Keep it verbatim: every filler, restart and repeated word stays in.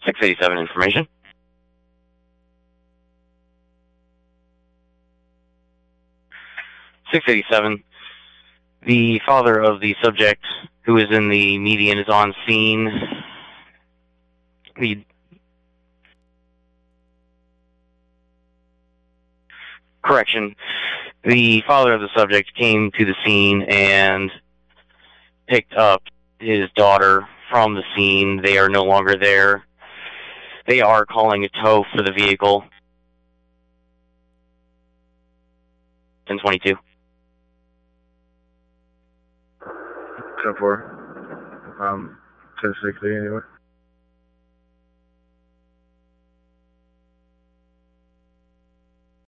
six eighty-seven information. six eighty-seven. The father of the subject who is in the median is on scene. The correction. The father of the subject came to the scene and picked up his daughter from the scene. They are no longer there. They are calling a tow for the vehicle. ten twenty-two. ten four. Um, ten sixty anyway.